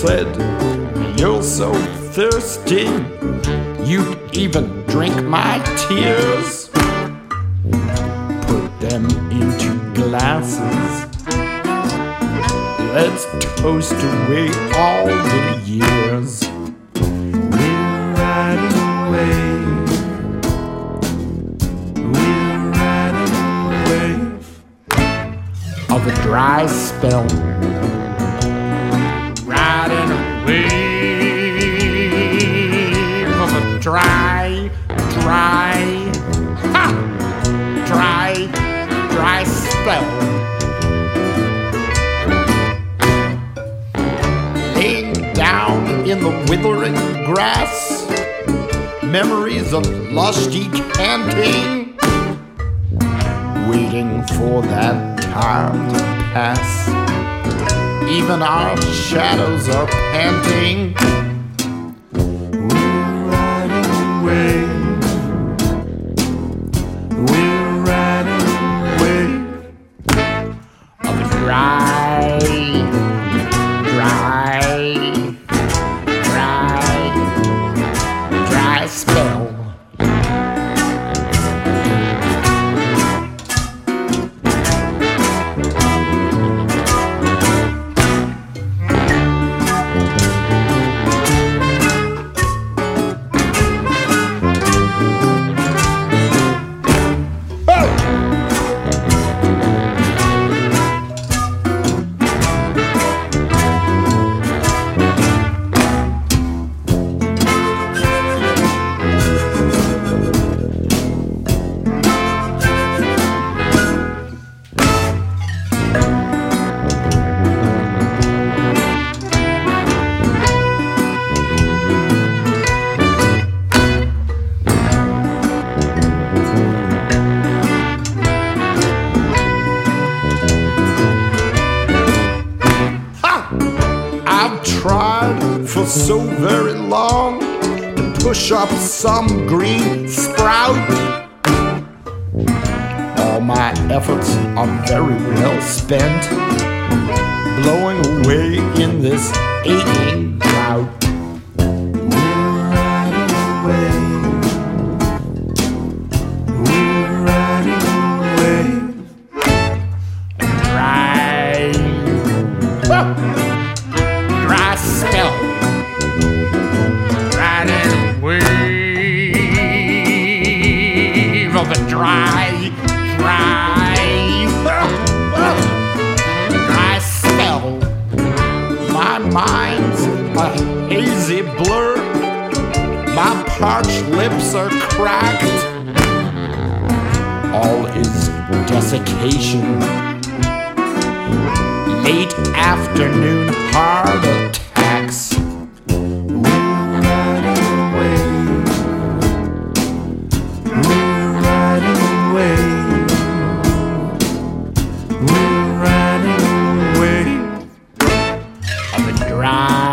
said, "You're so thirsty, you'd even drink my tears." Put them into glasses. Let's toast away all the years. We're riding away. We're riding away of a dry spell. Riding away of a dry spell. Laying down in the withering grass, memories of lusty camping, waiting for that time to pass. Even our shadows are panting. We're riding away. We're riding away of a dry spell. Tried for so very long to push up some green sprout. All my efforts are very well spent, blowing away in this aching drought. We're riding away. We're riding away. Dry spell. Riding wave of a dry spell. My mind's a hazy blur. My parched lips are cracked. All is desiccation. Late afternoon heart attacks. We're riding away. We're riding away. We're riding away of a dry